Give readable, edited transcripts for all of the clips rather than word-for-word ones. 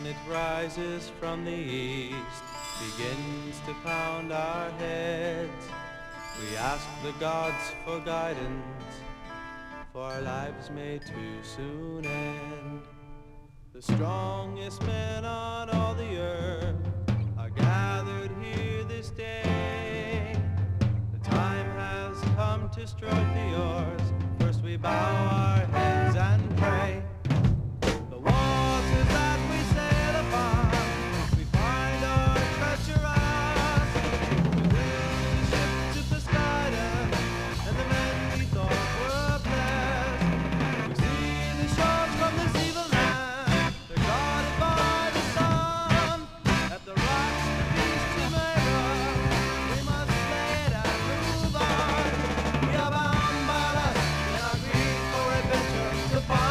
it rises from the east, begins to pound our heads. We ask the gods for guidance, for our lives may too soon end. The strongest men on all the earth are gathered here this day. The time has come to stroke the oars. First we bow our heads and pray. The waters that we sail upon, we find our treacherous. We win the ship to Poseidon, and the men we thought were blessed. We see the shores from this evil land, they're guarded by the sun. At the rocks the beast Chimera, we must slay it and move on. We are bound by lust in our greed for adventure to find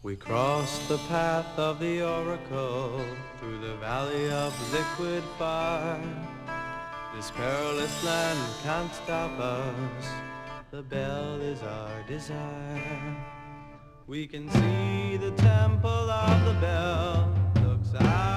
We cross the path of the oracle through the valley of liquid fire. This perilous land can't stop us. The bell is our desire. We can see the temple of the bell looks out